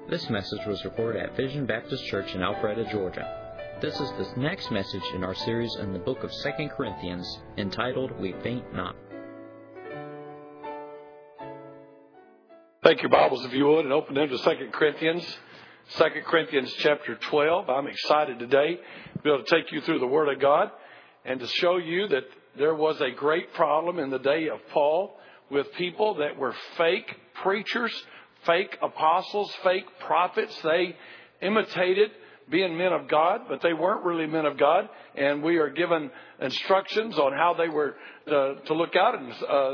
This message was recorded at Vision Baptist Church in Alpharetta, Georgia. This is the next message in our series in the book of 2 Corinthians, entitled, We Faint Not. Take your Bibles, if you would, and open them to 2 Corinthians. 2 Corinthians chapter 12. I'm excited today to be able to take you through the Word of God and to show you that there was a great problem in the day of Paul with people that were fake preachers, fake apostles, fake prophets. They imitated being men of God, but they weren't really men of God. And we are given instructions on how they were to look out and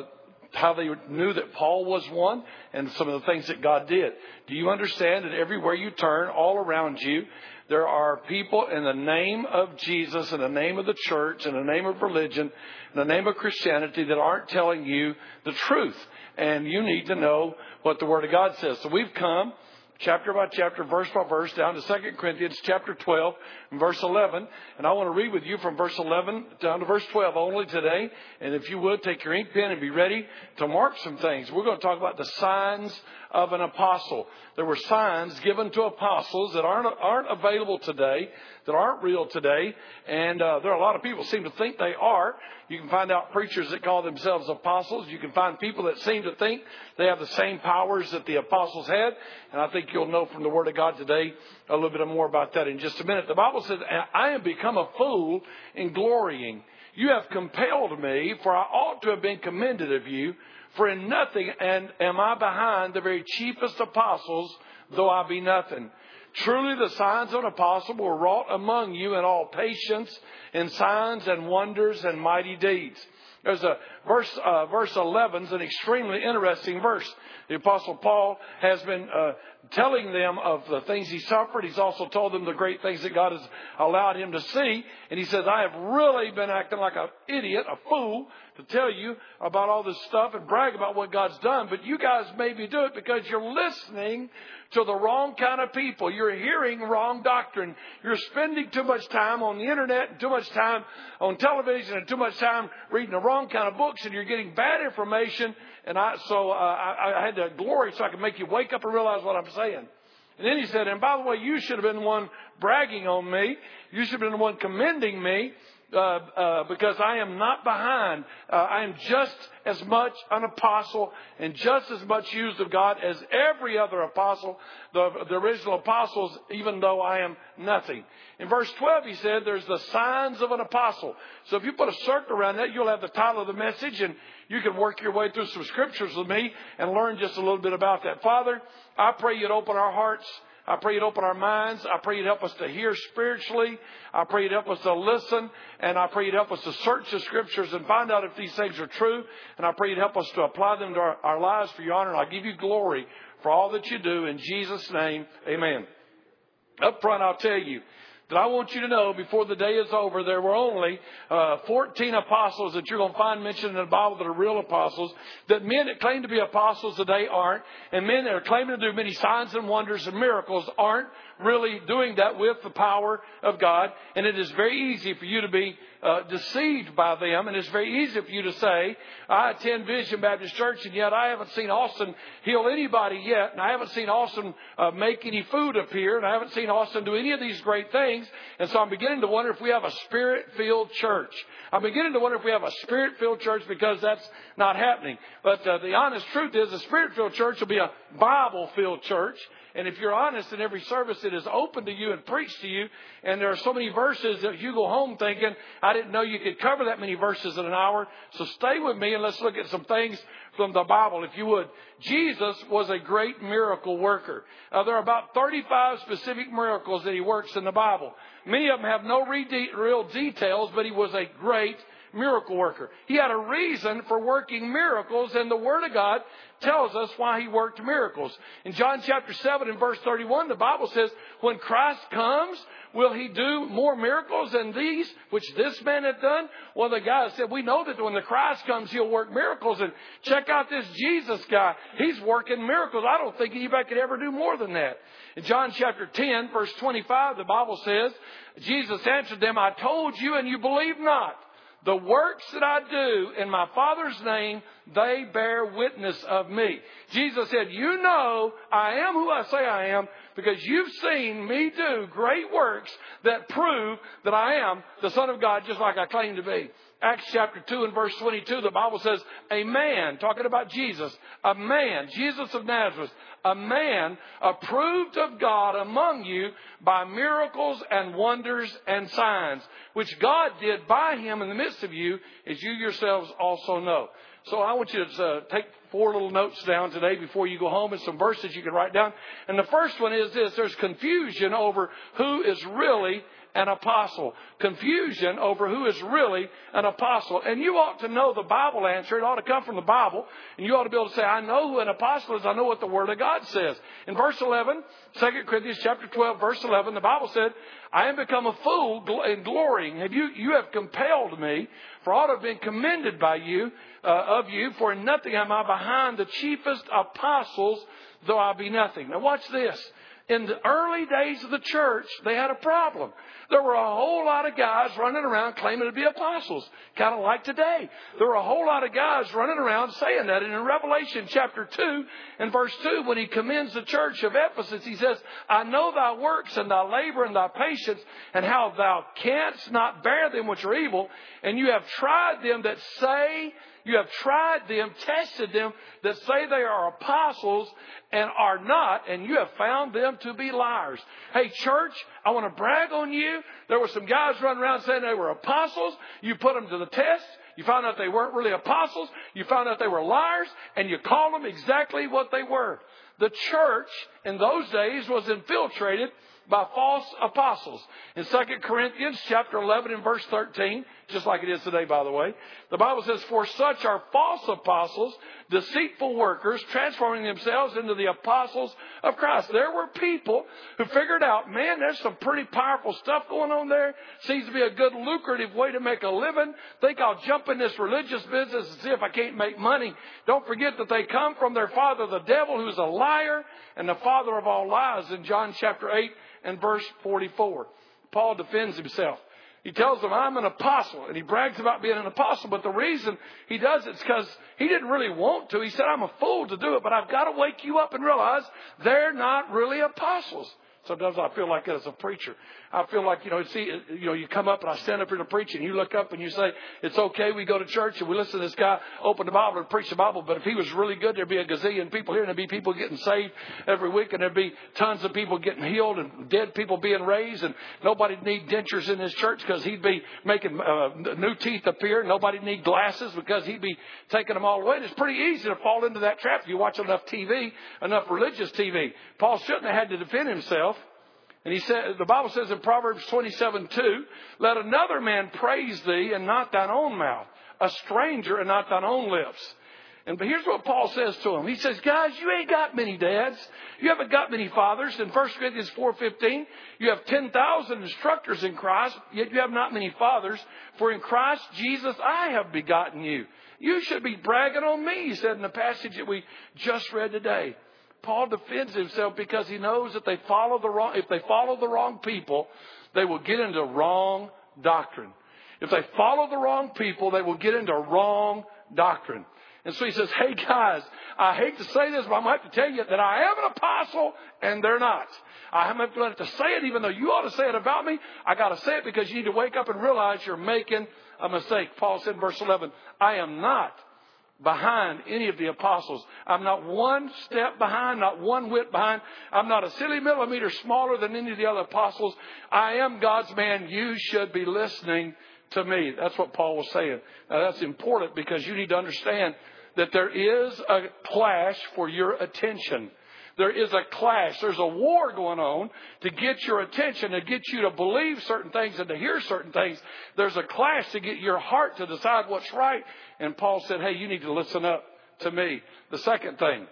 how they knew that Paul was one and some of the things that God did. Do you understand that everywhere you turn, all around you, there are people in the name of Jesus, in the name of the church, in the name of religion, in the name of Christianity that aren't telling you the truth. And you need to know what the Word of God says. So we've come chapter by chapter, verse by verse, down to 2 Corinthians chapter 12 and verse 11. And I want to read with you from verse 11 down to verse 12 only today. And if you would, take your ink pen and be ready to mark some things. We're going to talk about the signs of an apostle. There were signs given to apostles that aren't available today, that aren't real today. And there are a lot of people who seem to think they are. You can find out preachers that call themselves apostles. You can find people that seem to think they have the same powers that the apostles had. And I think you'll know from the Word of God today a little bit more about that in just a minute. The Bible says, I am become a fool in glorying. You have compelled me, for I ought to have been commended of you. For in nothing am I behind the very chiefest apostles, though I be nothing. Truly the signs of an apostle were wrought among you in all patience, in signs and wonders and mighty deeds. There's a verse 11 is an extremely interesting verse. The Apostle Paul has been telling them of the things he suffered. He's also told them the great things that God has allowed him to see. And he says, I have really been acting like an idiot, a fool, to tell you about all this stuff and brag about what God's done. But you guys maybe do it because you're listening to the wrong kind of people. You're hearing wrong doctrine. You're spending too much time on the internet and too much time on television and too much time reading the wrong kind of books, and you're getting bad information. And I had to glory so I could make you wake up and realize what I'm saying. And then he said, and by the way, you should have been the one bragging on me. You should have been the one commending me. Because I am not behind. I am just as much an apostle and just as much used of God as every other apostle, the original apostles, even though I am nothing. In verse 12, he said, there's the signs of an apostle. So if you put a circle around that, you'll have the title of the message, and you can work your way through some scriptures with me and learn just a little bit about that. Father, I pray you'd open our hearts. I pray you'd open our minds. I pray you'd help us to hear spiritually. I pray you'd help us to listen. And I pray you'd help us to search the scriptures and find out if these things are true. And I pray you'd help us to apply them to our lives for your honor. And I give you glory for all that you do. In Jesus' name, amen. Up front, I'll tell you that I want you to know before the day is over, there were only 14 apostles that you're going to find mentioned in the Bible that are real apostles. That men that claim to be apostles today aren't. And men that are claiming to do many signs and wonders and miracles aren't really doing that with the power of God. And it is very easy for you to be deceived by them. And it's very easy for you to say, I attend Vision Baptist Church, and yet I haven't seen Austin heal anybody yet. And I haven't seen Austin make any food appear. And I haven't seen Austin do any of these great things. And so I'm beginning to wonder if we have a Spirit-filled church. I'm beginning to wonder if we have a Spirit-filled church because that's not happening. But the honest truth is a Spirit-filled church will be a Bible-filled church. And if you're honest in every service, it is open to you and preached to you. And there are so many verses that you go home thinking, I didn't know you could cover that many verses in an hour. So stay with me and let's look at some things from the Bible, if you would. Jesus was a great miracle worker. There are about 35 specific miracles that he works in the Bible. Many of them have no real details, but he was a great miracle worker. He had a reason for working miracles, and the Word of God tells us why he worked miracles. In John chapter 7 and verse 31, the Bible says, when Christ comes, will he do more miracles than these, which this man had done? Well, the guy said, we know that when the Christ comes, he'll work miracles. And check out this Jesus guy. He's working miracles. I don't think anybody could ever do more than that. In John chapter 10, verse 25, the Bible says, Jesus answered them, I told you and you believe not. The works that I do in my Father's name, they bear witness of me. Jesus said, you know I am who I say I am. because you've seen me do great works that prove that I am the Son of God, just like I claim to be. Acts chapter 2 and verse 22, the Bible says, a man, talking about Jesus, a man, Jesus of Nazareth, a man approved of God among you by miracles and wonders and signs, which God did by him in the midst of you, as you yourselves also know. So I want you to take 4 little notes down today before you go home, and some verses you can write down. And the first one is this: there's confusion over who is really an apostle. Confusion over who is really an apostle. And you ought to know the Bible answer. It ought to come from the Bible. And you ought to be able to say, I know who an apostle is. I know what the Word of God says. In verse 11, 2 Corinthians chapter 12, verse 11, the Bible said, I am become a fool in glorying. You have compelled me, for I ought to have been commended by you, of you, for in nothing am I behind the chiefest apostles, though I be nothing. Now watch this. In the early days of the church, they had a problem. There were a whole lot of guys running around claiming to be apostles, kind of like today. There were a whole lot of guys running around saying that. And in Revelation chapter 2 and verse 2, when he commends the church of Ephesus, he says, I know thy works and thy labor and thy patience, and how thou canst not bear them which are evil, and you have tried them that say, you have tried them, tested them, that say they are apostles and are not, and you have found them to be liars. Hey, church, I want to brag on you. There were some guys running around saying they were apostles. You put them to the test. You found out they weren't really apostles. You found out they were liars, and you called them exactly what they were. The church in those days was infiltrated by false apostles. In 2 Corinthians chapter 11 and verse 13, just like it is today, by the way, the Bible says, for such are false apostles, deceitful workers, transforming themselves into the apostles of Christ. There were people who figured out, man, there's some pretty powerful stuff going on there. Seems to be a good lucrative way to make a living. Think I'll jump in this religious business and see if I can't make money. Don't forget that they come from their father, the devil, who's a liar and the father of all lies, in John chapter 8 and verse 44. Paul defends himself. He tells them, I'm an apostle, and he brags about being an apostle, but the reason he does it is because he didn't really want to. He said, I'm a fool to do it, but I've got to wake you up and realize they're not really apostles. Sometimes I feel like that as a preacher. I feel like, you come up and I stand up here to preach and you look up and you say, it's okay, we go to church and we listen to this guy open the Bible and preach the Bible. But if he was really good, there'd be a gazillion people here and there'd be people getting saved every week and there'd be tons of people getting healed and dead people being raised, and nobody'd need dentures in his church because he'd be making new teeth appear. Nobody'd need glasses because he'd be taking them all away. And it's pretty easy to fall into that trap if you watch enough TV, enough religious TV. Paul shouldn't have had to defend himself. And he said, the Bible says in Proverbs 27:2, let another man praise thee and not thine own mouth, a stranger and not thine own lips. But here's what Paul says to him. He says, guys, you ain't got many dads. You haven't got many fathers. In 1 Corinthians 4:15, you have 10,000 instructors in Christ, yet you have not many fathers. For in Christ Jesus I have begotten you. You should be bragging on me, he said in the passage that we just read today. Paul defends himself because he knows that if they follow the wrong people, they will get into wrong doctrine. If they follow the wrong people, they will get into wrong doctrine. And so he says, hey guys, I hate to say this, but I'm going to have to tell you that I am an apostle and they're not. I'm going to have to say it even though you ought to say it about me. I got to say it because you need to wake up and realize you're making a mistake. Paul said in verse 11, I am not behind any of the apostles. I'm not one step behind, not one whit behind. I'm not a silly millimeter smaller than any of the other apostles. I am God's man. You should be listening to me. That's what Paul was saying. Now that's important because you need to understand that there is a clash for your attention. There is a clash. There's a war going on to get your attention, to get you to believe certain things and to hear certain things. There's a clash to get your heart to decide what's right. And Paul said, hey, you need to listen up to me. The second thing,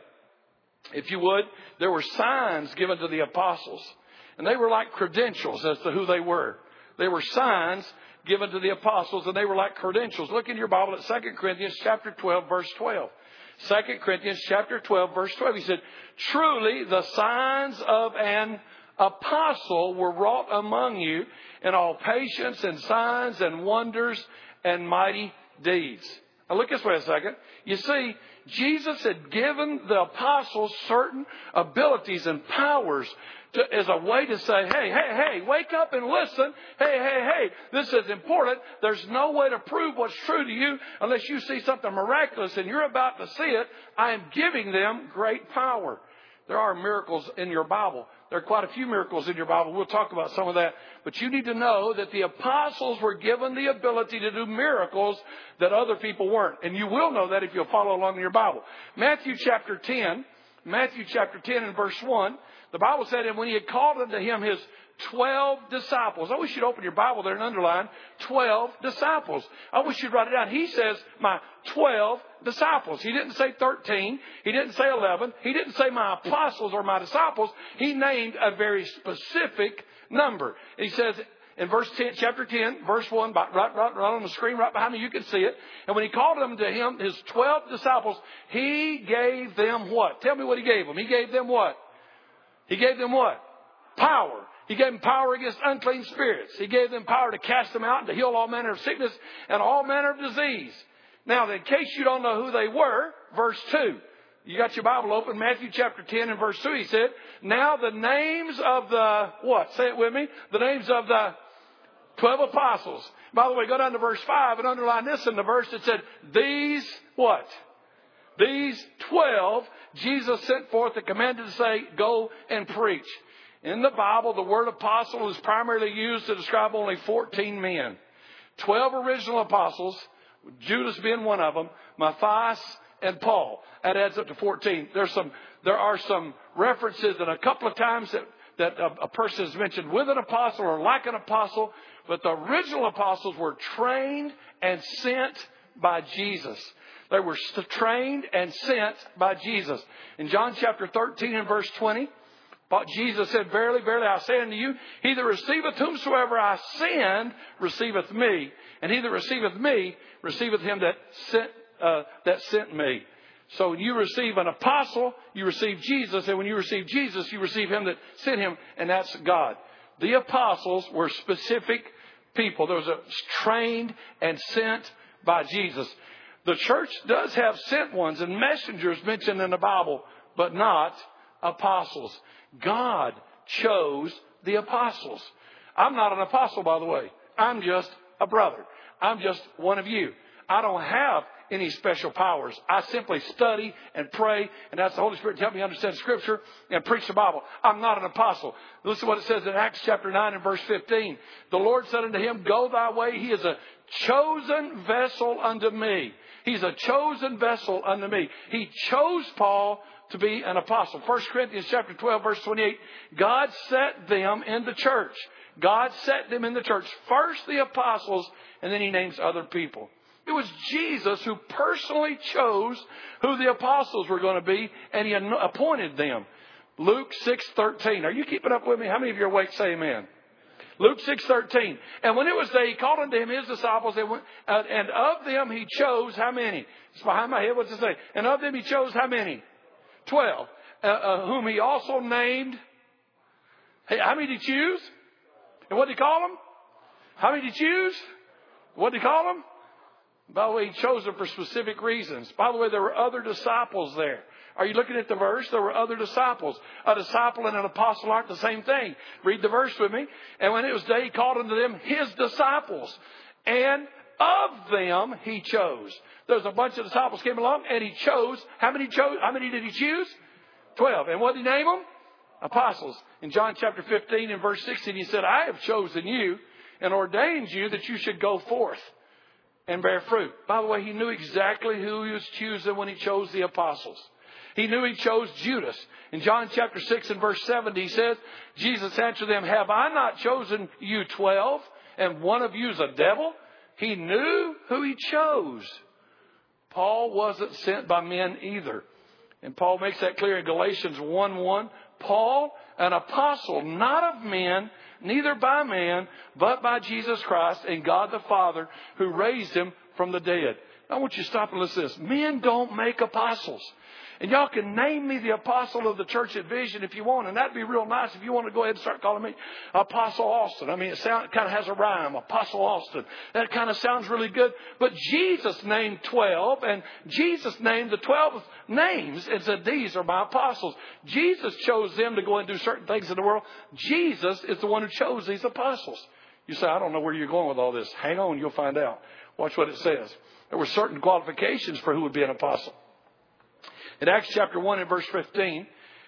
if you would, there were signs given to the apostles. And they were like credentials as to who they were. They were signs given to the apostles, and they were like credentials. Look in your Bible at 2 Corinthians chapter 12, verse 12. 2 Corinthians chapter 12, verse 12. He said, truly the signs of an apostle were wrought among you in all patience and signs and wonders and mighty deeds. Now look this way a second. You see, Jesus had given the apostles certain abilities and powers as a way to say, hey, wake up and listen. Hey, this is important. There's no way to prove what's true to you unless you see something miraculous and you're about to see it. I am giving them great power. There are miracles in your Bible. There are quite a few miracles in your Bible. We'll talk about some of that. But you need to know that the apostles were given the ability to do miracles that other people weren't. And you will know that if you'll follow along in your Bible. Matthew chapter 10 and verse 1, the Bible said, and when he had called unto him his 12 disciples. I wish you'd open your Bible there and underline 12 disciples. I wish you'd write it down. He says, my 12 disciples. He didn't say 13. He didn't say 11. He didn't say my apostles or my disciples. He named a very specific number. He says in verse 10, chapter 10, verse 1, right on the screen right behind me, you can see it. And when he called them to him, his 12 disciples, he gave them what? Tell me what he gave them. He gave them what? He gave them what? Power. He gave them power against unclean spirits. He gave them power to cast them out and to heal all manner of sickness and all manner of disease. Now, in case you don't know who they were, verse 2. You got your Bible open, Matthew chapter 10 and verse 2. He said, now the names of the, what? Say it with me. The names of the 12 apostles. By the way, go down to verse 5 and underline this in the verse that said, these, what? These 12, Jesus sent forth and commanded to say, go and preach. In the Bible, the word apostle is primarily used to describe only 14 men. 12 original apostles, Judas being one of them, Matthias and Paul. That adds up to 14. There are some references and a couple of times that a person is mentioned with an apostle or like an apostle. But the original apostles were trained and sent by Jesus. They were trained and sent by Jesus. In John chapter 13 and verse 20, Jesus said, verily, verily, I say unto you, he that receiveth whomsoever I send, receiveth me. And he that receiveth me, receiveth him that sent me. So when you receive an apostle, you receive Jesus. And when you receive Jesus, you receive him that sent him. And that's God. The apostles were specific people. Those are trained and sent by Jesus. The church does have sent ones and messengers mentioned in the Bible, but not apostles. God chose the apostles. I'm not an apostle, by the way. I'm just a brother. I'm just one of you. I don't have any special powers. I simply study and pray, and that's the Holy Spirit to help me understand Scripture and preach the Bible. I'm not an apostle. Listen to what it says in Acts chapter 9 and verse 15. The Lord said unto him, go thy way. He is a chosen vessel unto me. He's a chosen vessel unto me. He chose Paul to be an apostle. 1 Corinthians chapter 12, verse 28. God set them in the church. God set them in the church. First the apostles, and then he names other people. It was Jesus who personally chose who the apostles were going to be, and he appointed them. Luke 6:13. Are you keeping up with me? How many of you are awake? Say amen. Luke 6:13. And when it was day, he called unto him his disciples, and of them he chose how many? It's behind my head. What's it say? And of them he chose how many? 12. Whom he also named. Hey, how many did he choose? And what did he call them? How many did he choose? What did he call them? By the way, he chose them for specific reasons. By the way, there were other disciples there. Are you looking at the verse? There were other disciples. A disciple and an apostle aren't the same thing. Read the verse with me. And when it was day, he called unto them his disciples. And of them he chose. There's a bunch of disciples came along and he chose. How many did he choose? 12. And what did he name them? Apostles. In John chapter 15 and verse 16, he said, I have chosen you and ordained you that you should go forth and bear fruit. By the way, he knew exactly who he was choosing when he chose the apostles. He knew he chose Judas. In John chapter 6 and verse 70, he says, Jesus answered them, have I not chosen you 12, and one of you is a devil? He knew who he chose. Paul wasn't sent by men either. And Paul makes that clear in Galatians 1:1. Paul, an apostle, not of men, neither by man, but by Jesus Christ and God the Father, who raised him from the dead. I want you to stop and listen to this. Men don't make apostles. And y'all can name me the apostle of the church at Vision if you want. And that'd be real nice if you want to go ahead and start calling me Apostle Austin. I mean, it kind of has a rhyme, Apostle Austin. That kind of sounds really good. But Jesus named 12, and Jesus named the 12 names and said, these are my apostles. Jesus chose them to go and do certain things in the world. Jesus is the one who chose these apostles. You say, I don't know where you're going with all this. Hang on, you'll find out. Watch what it says. There were certain qualifications for who would be an apostle. In Acts chapter 1 and verse 15,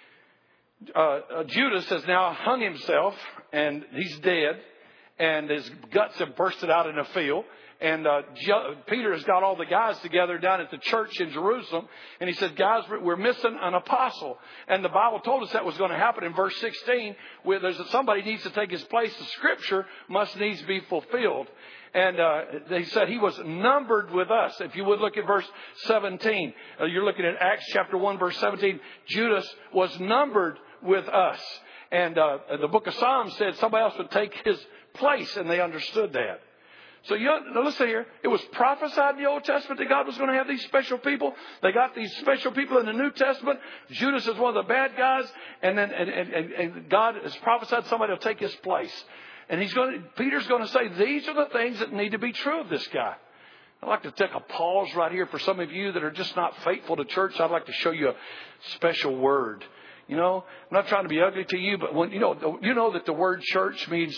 Judas has now hung himself, and he's dead, and his guts have bursted out in a field. And Peter has got all the guys together down at the church in Jerusalem. And he said, guys, we're missing an apostle. And the Bible told us that was going to happen in verse 16. Where there's somebody needs to take his place. The scripture must needs be fulfilled. And they said he was numbered with us. If you would look at verse 17. You're looking at Acts chapter 1, verse 17. Judas was numbered with us. And the book of Psalms said somebody else would take his place. And they understood that. So now listen here. It was prophesied in the Old Testament that God was going to have these special people. They got these special people in the New Testament. Judas is one of the bad guys. And then and God has prophesied somebody will take his place. And Peter's going to say, these are the things that need to be true of this guy. I'd like to take a pause right here for some of you that are just not faithful to church. I'd like to show you a special word. You know, I'm not trying to be ugly to you, but when you know that the word church means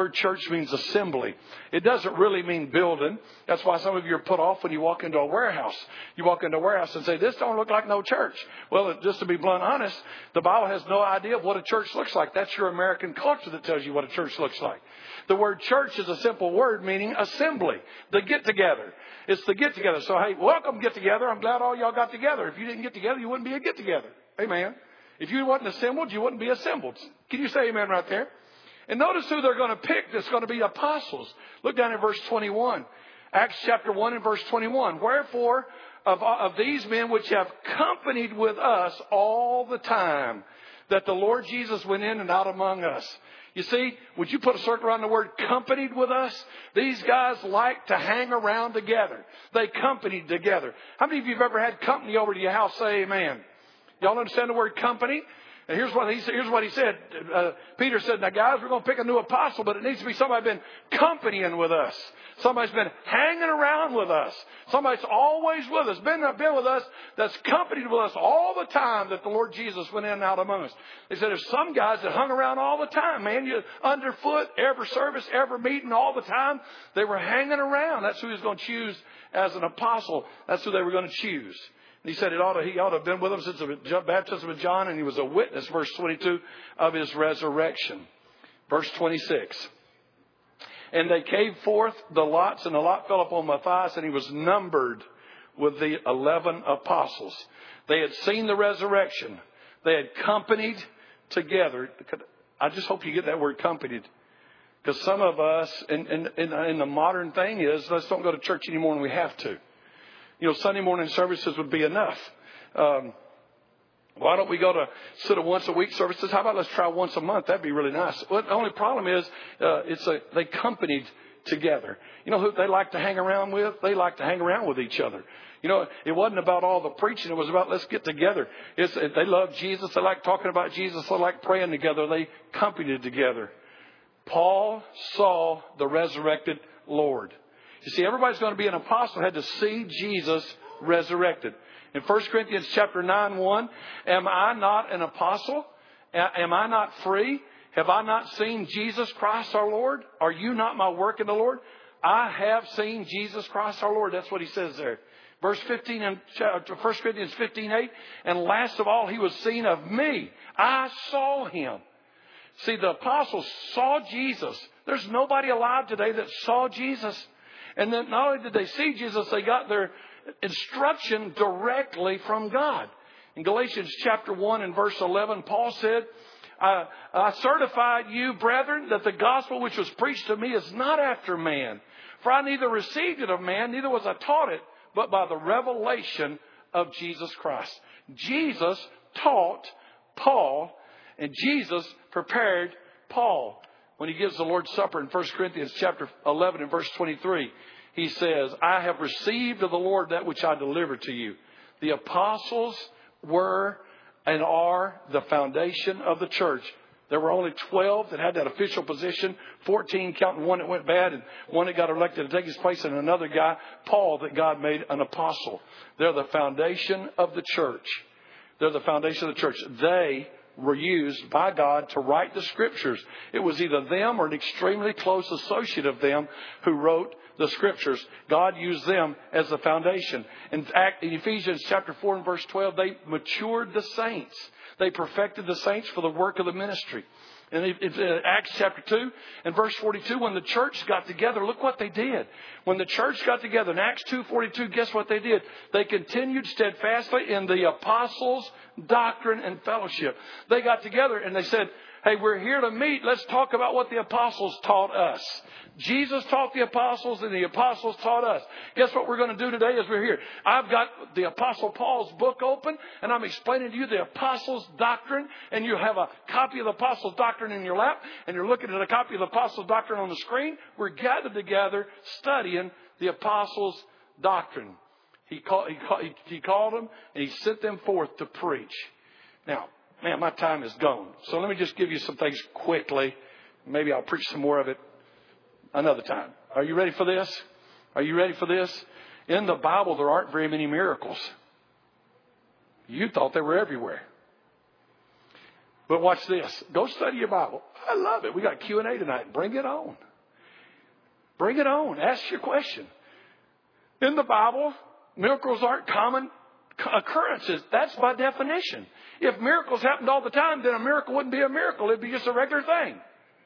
assembly. It doesn't really mean building. That's why some of you are put off when you walk into a warehouse. You walk into a warehouse and say, this don't look like no church. Well, just to be blunt honest, the Bible has no idea of what a church looks like. That's your American culture that tells you what a church looks like. The word church is a simple word meaning assembly, the get together. It's the get together. So, hey, welcome get together. I'm glad all y'all got together. If you didn't get together, you wouldn't be a get together. Amen. If you wasn't assembled, you wouldn't be assembled. Can you say amen right there? And notice who they're going to pick that's going to be apostles. Look down at verse 21. Acts chapter 1 and verse 21. Wherefore, of these men which have companied with us all the time that the Lord Jesus went in and out among us. You see, would you put a circle around the word companied with us? These guys like to hang around together. They companied together. How many of you have ever had company over to your house? Say amen. Y'all understand the word company? And here's what he said. Peter said, now guys, we're going to pick a new apostle, but it needs to be somebody been companying with us. Somebody's been hanging around with us. Somebody's always with us, been with us, that's companied with us all the time that the Lord Jesus went in and out among us. They said there's some guys that hung around all the time, man. You underfoot, every service, every meeting, all the time. They were hanging around. That's who he was going to choose as an apostle. That's who they were going to choose. He said he ought to have been with them since the baptism of John, and he was a witness, verse 22, of his resurrection. Verse 26. And they gave forth the lots, and the lot fell upon Matthias, and he was numbered with the 11 apostles. They had seen the resurrection. They had companied together. I just hope you get that word companied. Because some of us, in the modern thing is, let's don't go to church anymore when we have to. You know, Sunday morning services would be enough. Why don't we go to sort of once a week services? How about let's try once a month? That'd be really nice. Well, the only problem is they companied together. You know who they like to hang around with? They like to hang around with each other. You know, it wasn't about all the preaching. It was about let's get together. They love Jesus. They like talking about Jesus. They like praying together. They companied together. Paul saw the resurrected Lord. You see, everybody's going to be an apostle had to see Jesus resurrected. In 1 Corinthians chapter 9:1, am I not an apostle? Am I not free? Have I not seen Jesus Christ our Lord? Are you not my work in the Lord? I have seen Jesus Christ our Lord. That's what he says there. Verse 15 in 1 Corinthians 15:8. And last of all, he was seen of me. I saw him. See, the apostles saw Jesus. There's nobody alive today that saw Jesus. And then not only did they see Jesus, they got their instruction directly from God. In Galatians chapter 1 and verse 11, Paul said, I certify you, brethren, that the gospel which was preached to me is not after man. For I neither received it of man, neither was I taught it, but by the revelation of Jesus Christ. Jesus taught Paul, and Jesus prepared Paul. When he gives the Lord's Supper in 1 Corinthians chapter 11 and verse 23. he says, I have received of the Lord that which I delivered to you. The apostles were and are the foundation of the church. There were only 12 that had that official position, 14 counting one that went bad and one that got elected to take his place, and another guy, Paul, that God made an apostle. They're the foundation of the church. They're the foundation of the church. They were used by God to write the Scriptures. It was either them or an extremely close associate of them who wrote the Scriptures. God used them as the foundation. In Ephesians chapter 4 and verse 12, they matured the saints. They perfected the saints for the work of the ministry. In Acts chapter 2 and verse 42, when the church got together, look what they did. When the church got together in Acts 2:42, guess what they did? They continued steadfastly in the apostles' doctrine and fellowship. They got together and they said, hey, we're here to meet. Let's talk about what the apostles taught us. Jesus taught the apostles and the apostles taught us. Guess what we're going to do today as we're here? I've got the Apostle Paul's book open and I'm explaining to you the apostles' doctrine, and you have a copy of the apostles' doctrine in your lap and you're looking at a copy of the apostles' doctrine on the screen. We're gathered together studying the apostles' doctrine. He called them and he sent them forth to preach. Now, man, my time is gone. So let me just give you some things quickly. Maybe I'll preach some more of it another time. Are you ready for this? Are you ready for this? In the Bible, there aren't very many miracles. You thought they were everywhere. But watch this. Go study your Bible. I love it. We got Q&A tonight. Bring it on. Bring it on. Ask your question. In the Bible, miracles aren't common occurrences. That's by definition. If miracles happened all the time, then a miracle wouldn't be a miracle. It'd be just a regular thing.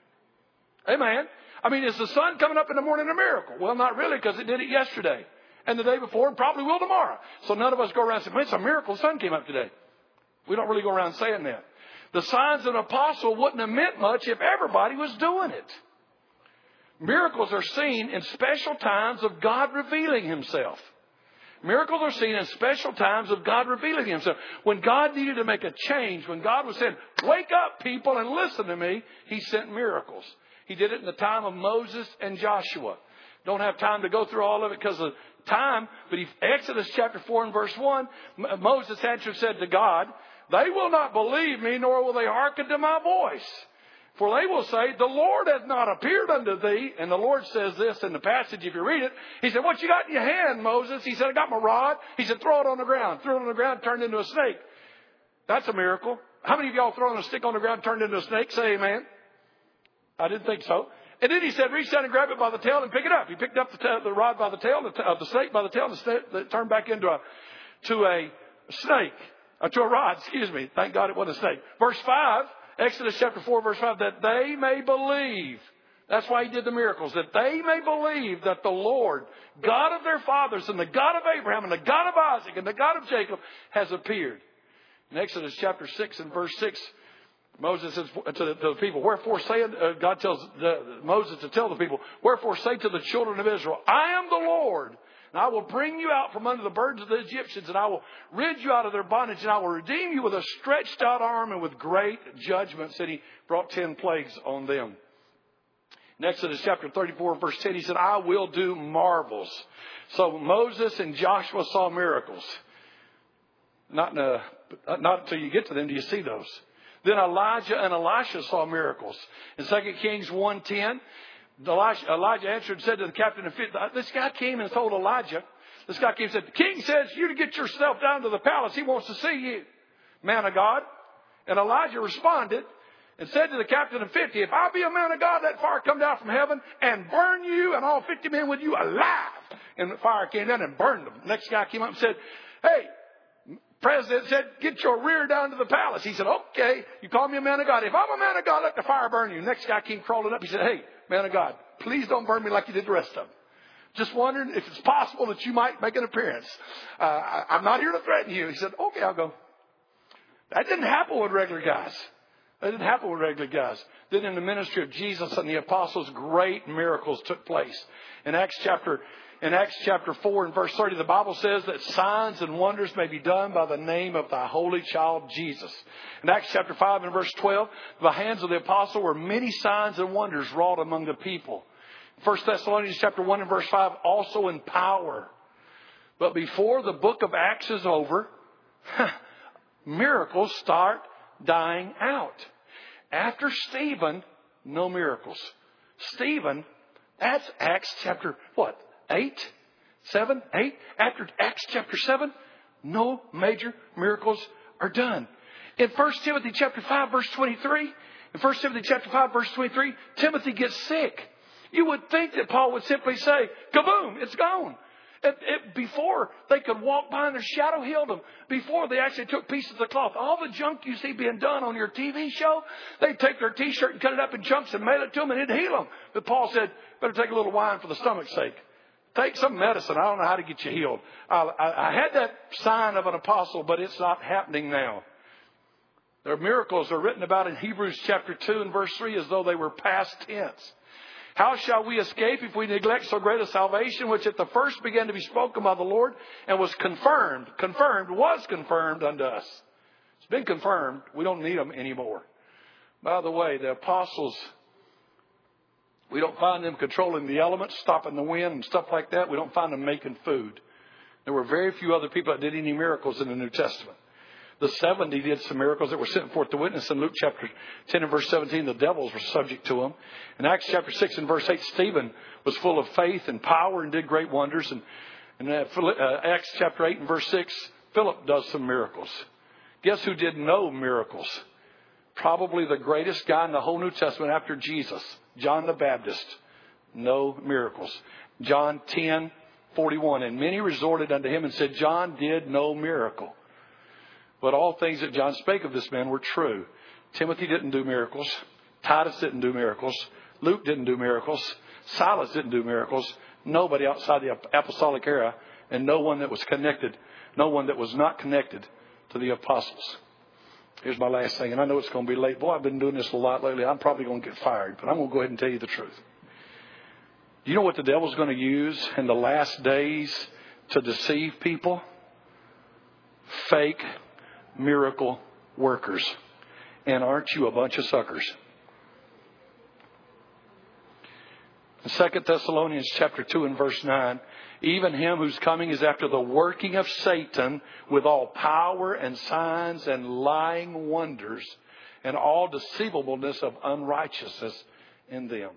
Amen. I mean, is the sun coming up in the morning a miracle? Well, not really, because it did it yesterday and the day before and probably will tomorrow. So none of us go around saying, well, it's a miracle the sun came up today. We don't really go around saying that. The signs of an apostle wouldn't have meant much if everybody was doing it. Miracles are seen in special times of God revealing himself. Miracles are seen in special times of God revealing himself. When God needed to make a change, when God was saying, wake up people and listen to me, he sent miracles. He did it in the time of Moses and Joshua. Don't have time to go through all of it because of time. But Exodus chapter 4 and verse 1, Moses answered and said to God, they will not believe me, nor will they hearken to my voice. For they will say, the Lord hath not appeared unto thee. And the Lord says this in the passage, if you read it. He said, what you got in your hand, Moses? He said, I got my rod. He said, throw it on the ground. Threw it on the ground, turned into a snake. That's a miracle. How many of y'all thrown a stick on the ground, turned into a snake? Say amen. I didn't think so. And then he said, reach down and grab it by the tail and pick it up. He picked up the rod by the tail, the snake by the tail, and the snake turned back into a snake. To a rod, excuse me. Thank God it wasn't a snake. Verse 5, Exodus chapter 4, verse 5, that they may believe. That's why he did the miracles. That they may believe that the Lord, God of their fathers, and the God of Abraham, and the God of Isaac, and the God of Jacob, has appeared. In Exodus chapter 6 and verse 6, Moses says to the people, wherefore say, God tells Moses to tell the people, wherefore say to the children of Israel, I am the Lord. And I will bring you out from under the burdens of the Egyptians, and I will rid you out of their bondage, and I will redeem you with a stretched out arm and with great judgments. And he brought 10 plagues on them. In Exodus chapter 34 and verse 10, he said, I will do marvels. So Moses and Joshua saw miracles. Not until you get to them do you see those. Then Elijah and Elisha saw miracles. In 2 Kings 1:10, Elijah answered and said to the captain of 50, this guy came and told Elijah, this guy came and said, the king says you to get yourself down to the palace. He wants to see you, man of God. And Elijah responded and said to the captain of 50, if I be a man of God, let fire come down from heaven and burn you and all 50 men with you alive. And the fire came down and burned them. The next guy came up and said, hey, President said, get your rear down to the palace. He said, okay, you call me a man of God. If I'm a man of God, let the fire burn you. Next guy came crawling up. He said, hey, man of God, please don't burn me like you did the rest of them. Just wondering if it's possible that you might make an appearance. I'm not here to threaten you. He said, okay, I'll go. That didn't happen with regular guys. That didn't happen with regular guys. Then in the ministry of Jesus and the apostles, great miracles took place. In Acts chapter 4 and verse 30, the Bible says that signs and wonders may be done by the name of thy holy child Jesus. In Acts chapter 5 and verse 12, the hands of the apostle were many signs and wonders wrought among the people. 1 Thessalonians chapter 1 and verse 5, also in power. But before the book of Acts is over, miracles start dying out. After Stephen, no miracles. Stephen, that's Acts chapter, 8? 7? 8? After Acts chapter 7, no major miracles are done. In 1 Timothy chapter 5 verse 23, Timothy gets sick. You would think that Paul would simply say, kaboom, it's gone. Before they could walk by and their shadow healed them. Before they actually took pieces of cloth. All the junk you see being done on your TV show, they'd take their t-shirt and cut it up in chunks and mail it to them and it'd heal them. But Paul said, better take a little wine for the stomach's sake. Take some medicine. I don't know how to get you healed. I had that sign of an apostle, but it's not happening now. Their miracles are written about in Hebrews chapter 2 and verse 3 as though they were past tense. How shall we escape if we neglect so great a salvation, which at the first began to be spoken by the Lord and was confirmed unto us? It's been confirmed. We don't need them anymore. By the way, the apostles, we don't find them controlling the elements, stopping the wind and stuff like that. We don't find them making food. There were very few other people that did any miracles in the New Testament. The 70 did some miracles that were sent forth to witness. In Luke chapter 10 and verse 17, the devils were subject to them. In Acts chapter 6 and verse 8, Stephen was full of faith and power and did great wonders. And in Acts chapter 8 and verse 6, Philip does some miracles. Guess who did no miracles? Probably the greatest guy in the whole New Testament after Jesus, John the Baptist. No miracles. John 10:41, and many resorted unto him and said, John did no miracle. But all things that John spake of this man were true. Timothy didn't do miracles. Titus didn't do miracles. Luke didn't do miracles. Silas didn't do miracles. Nobody outside the apostolic era, and no one that was connected, no one that was not connected to the apostles. Here's my last thing, and I know it's going to be late. Boy, I've been doing this a lot lately. I'm probably going to get fired, but I'm going to go ahead and tell you the truth. Do you know what the devil's going to use in the last days to deceive people? Fake miracle workers. And aren't you a bunch of suckers? In 2 Thessalonians chapter 2 and verse 9, even him whose coming is after the working of Satan with all power and signs and lying wonders and all deceivableness of unrighteousness in them.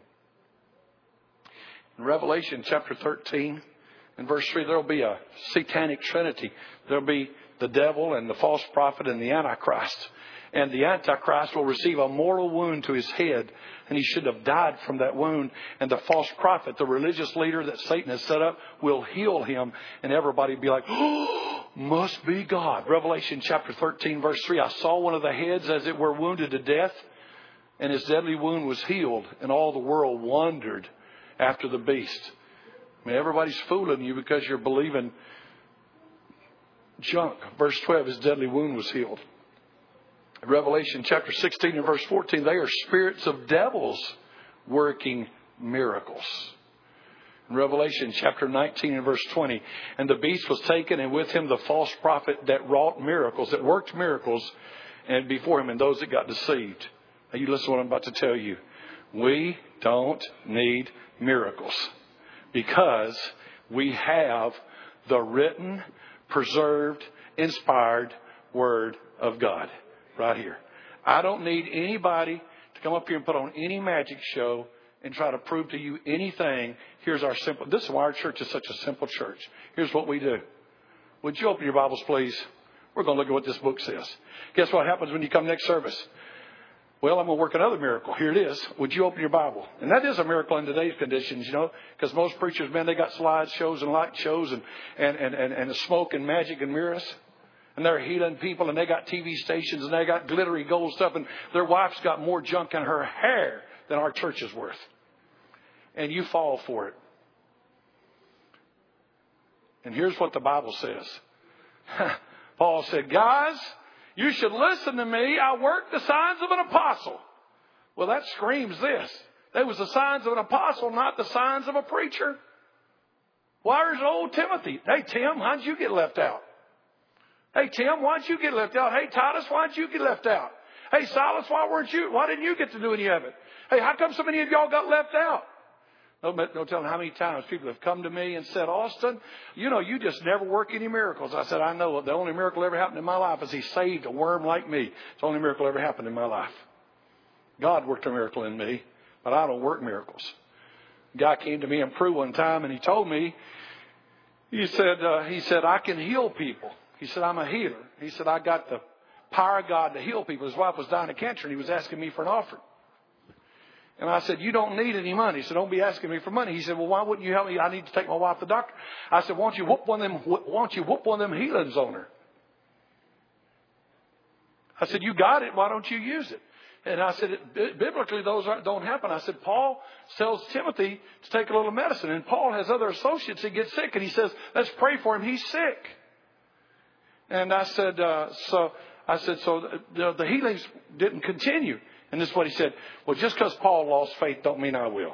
In Revelation chapter 13 and verse 3, there will be a satanic trinity. There will be the devil and the false prophet and the Antichrist. And the Antichrist will receive a mortal wound to his head. And he should have died from that wound. And the false prophet, the religious leader that Satan has set up, will heal him. And everybody will be like, oh, must be God. Revelation chapter 13 verse 3. I saw one of the heads as it were wounded to death. And his deadly wound was healed. And all the world wondered after the beast. I mean, everybody's fooling you because you're believing junk. Verse 12, his deadly wound was healed. Revelation chapter 16 and verse 14, they are spirits of devils working miracles. In Revelation chapter 19 and verse 20, and the beast was taken, and with him the false prophet that wrought miracles, that worked miracles, and before him, and those that got deceived. Now you listen to what I'm about to tell you. We don't need miracles because we have the written, preserved, inspired Word of God right here. I don't need anybody to come up here and put on any magic show and try to prove to you anything. Here's our simple. This is why our church is such a simple church. Here's what we do. Would you open your Bibles, please? We're going to look at what this book says. Guess what happens when you come next service? Well, I'm going to work another miracle. Here it is. Would you open your Bible? And that is a miracle in today's conditions, you know, because most preachers, man, they got slide shows and light shows and smoke and magic and mirrors. And they're healing people, and they got TV stations, and they got glittery gold stuff, and their wife's got more junk in her hair than our church is worth. And you fall for it. And here's what the Bible says. Paul said, guys, you should listen to me. I work the signs of an apostle. Well, that screams this. They was the signs of an apostle, not the signs of a preacher. Where's old Timothy? Hey, Tim, how'd you get left out? Hey, Tim, why'd you get left out? Hey, Titus, why'd you get left out? Hey, Silas, why didn't you get to do any of it? Hey, how come so many of y'all got left out? No telling how many times people have come to me and said, Austin, you just never work any miracles. I said, I know. The only miracle ever happened in my life is He saved a worm like me. It's the only miracle ever happened in my life. God worked a miracle in me, but I don't work miracles. A guy came to me in Peru one time and he told me, he said, I can heal people. He said, I'm a healer. He said, I got the power of God to heal people. His wife was dying of cancer and he was asking me for an offering. And I said, you don't need any money, so don't be asking me for money. He said, well, why wouldn't you help me? I need to take my wife to the doctor. I said, why don't you whoop one of them healings on her? I said, you got it. Why don't you use it? And I said, biblically, those don't happen. I said, Paul tells Timothy to take a little medicine. And Paul has other associates that get sick. And he says, let's pray for him. He's sick. And I said, so the healings didn't continue. And this is what he said. Well, just because Paul lost faith don't mean I will.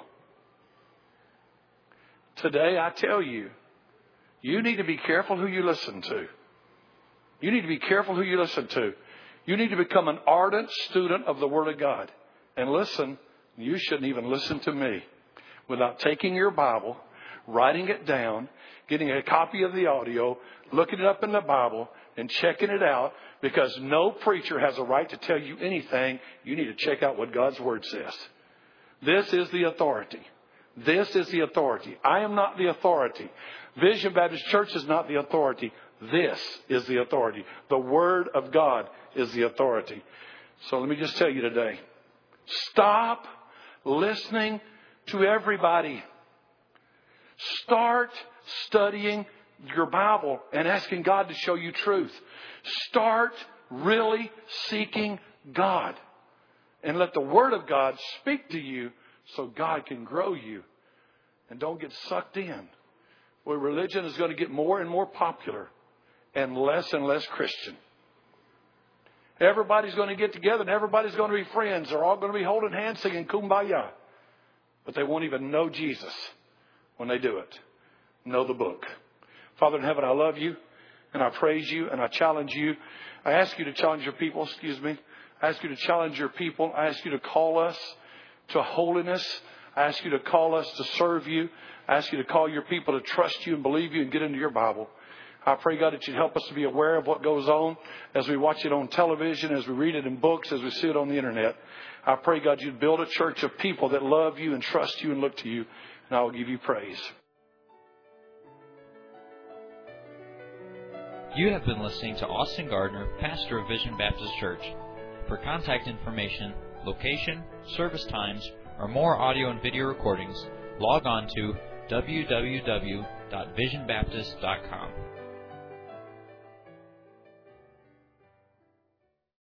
Today, I tell you, you need to be careful who you listen to. You need to be careful who you listen to. You need to become an ardent student of the Word of God. And listen, you shouldn't even listen to me without taking your Bible, writing it down, getting a copy of the audio, looking it up in the Bible, and checking it out, because no preacher has a right to tell you anything. You need to check out what God's Word says. This is the authority. This is the authority. I am not the authority. Vision Baptist Church is not the authority. This is the authority. The Word of God is the authority. So let me just tell you today, stop listening to everybody. Start studying your Bible and asking God to show you truth. Start really seeking God. And let the Word of God speak to you so God can grow you. And don't get sucked in where religion is going to get more and more popular and less Christian. Everybody's going to get together and everybody's going to be friends. They're all going to be holding hands singing Kumbaya. But they won't even know Jesus when they do it. Know the book. Father in heaven, I love you and I praise you and I challenge you. I ask you to challenge your people. I ask you to challenge your people. I ask you to call us to holiness. I ask you to call us to serve you. I ask you to call your people to trust you and believe you and get into your Bible. I pray, God, that you'd help us to be aware of what goes on as we watch it on television, as we read it in books, as we see it on the internet. I pray, God, you'd build a church of people that love you and trust you and look to you. And I will give you praise. You have been listening to Austin Gardner, pastor of Vision Baptist Church. For contact information, location, service times, or more audio and video recordings, log on to www.visionbaptist.com.